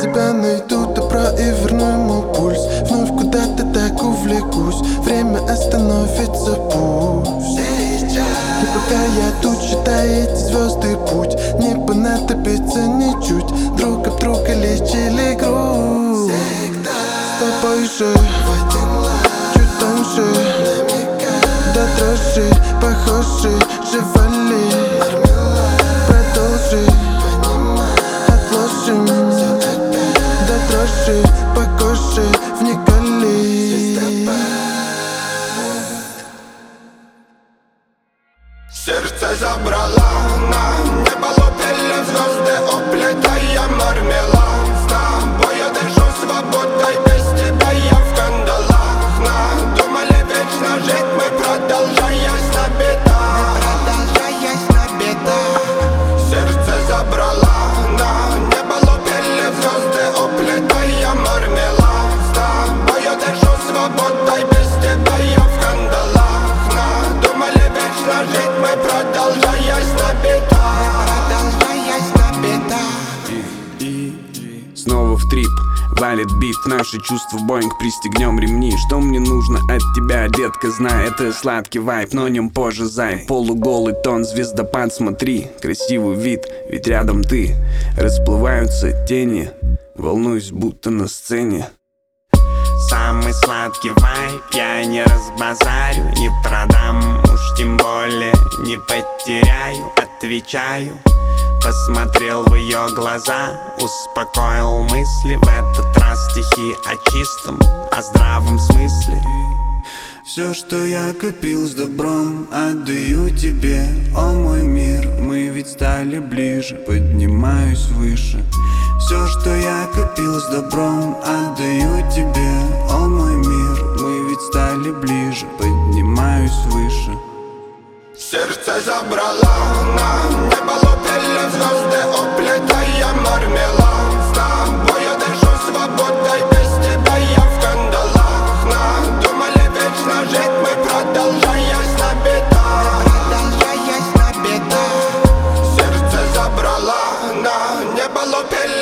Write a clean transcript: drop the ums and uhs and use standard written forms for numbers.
тебя найду добро и верну ему пульс. Вновь куда-то так увлекусь, время остановится пусть. И пока я тут считаю эти звезды путь, не понадобится ничуть, друг об друга лечили грусть. С тобой же чуть тоньше, до дрожи похожи, живали. Продолжи, отложим, до дрожи по коже вникали. Сердце забрала на небо, лопели звезды, уплетая мармелад. С тобой я дышу свободой, без тебя я в кандалах. Надумали вечно жить мы, продолжаясь на бедах. Сердце забрала на небо, лопели звезды, уплетая мармелад. С тобой я дышу свободой, без тебя я в кандалах. Надумали вечно жить мы, продолжаясь на бедах. Снова в трип, валит бит, наши чувства Боинг, пристегнем ремни. Что мне нужно от тебя, детка, знай, это сладкий вайб, но о нем позже, зай. Полуголый тон, звездопад, смотри, красивый вид, ведь рядом ты. Расплываются тени, волнуюсь, будто на сцене. Самый сладкий вайб я не разбазарю, не продам, уж тем более не потеряю. Отвечаю, посмотрел в ее глаза, успокоил мысли. В этот раз стихи о чистом, о здравом смысле. Все, что я копил с добром, отдаю тебе, о мой мир. Мы ведь стали ближе, поднимаюсь выше. Все, что я копил с добром, отдаю тебе, о мой мир. Мы ведь стали ближе, поднимаюсь выше. Сердце забрала на небо, лопели звезды, уплетая мармелад. С тобой я дышу свободой, без тебя я в кандалах. Надумали вечно жить мы, продолжаясь на бедах. Сердце забрала на небо, лопели